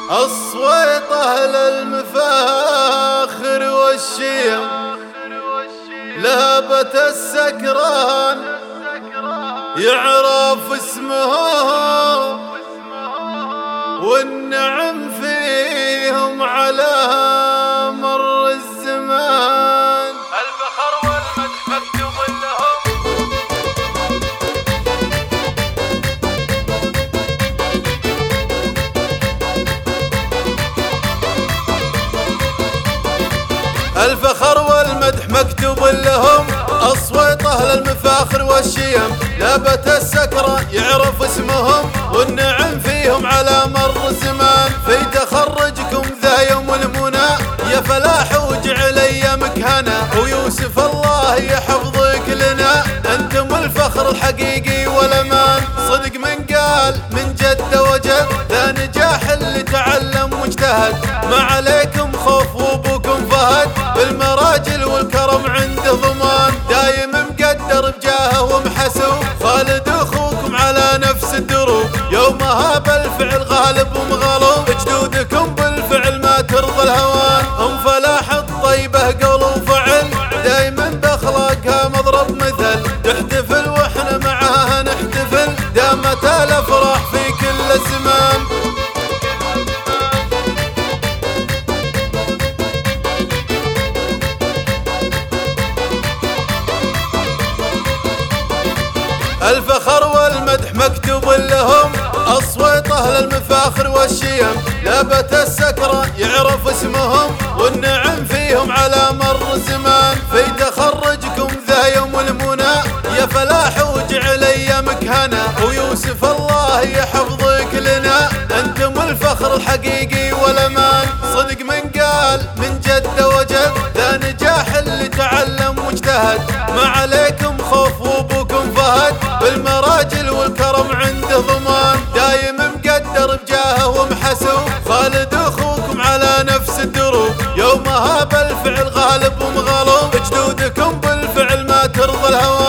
الصويطة للمفاخر والشيم، لهبة السكران يعرف اسمه، والنعم فيهم على مر الزمان. الفخر والمدح مكتوب لهم، الفخر والمدح مكتوب لهم. الصويطة للمفاخر والشيم، لهبة السكران يعرف اسمهم، والنعم فيهم على مر الزمان. في تخرجكم ذا يوم المنى يا فلاح وجعل ايامك هنا، ويوسف الله يحفظك لنا، انتم الفخر الحقيقي والامان. صدق من قال من جد وجد، ذا نجاح اللي تعلم واجتهد، ما عليكم خوف وابوكم فهد، بالمراجل والكرم عنده ضمان. دايم مقدر بجاهه ومحسوب، خالد اخوكم على نفس الدروب، يومها بالفعل غالب ومغلوب، جدودكم بالفعل ما ترضى الهوان. ام فلاح الطيبه قول وفعل، دايما باخلاقها مضرب مثل، تحتفل واحنا معاها نحتفل، دامت الافراح في كل الزمان. الفخر والمدح مكتوب لهم. الصويطة للمفاخر والشيم، لهبة السكران يعرف اسمهم، والنعم فيهم على مر الزمان. في تخرجكم ذا يوم المنى يا فلاح وجعل ايامك هنا، ويوسف الله يحفظك لنا، انتم الفخر الحقيقي والامان. صدق من قال من جد وجد، ذا نجاح اللي تعلم واجتهد، ما عليكم خوف وابوكم فهد، بالمراجل والكرم عنده ضمان. دايم مقدر بجاهه ومحسوب، خالد اخوكم على نفس الدروب، يومها بالفعل غالب ومغلوب، جدودكم بالفعل ما ترضى الهوى.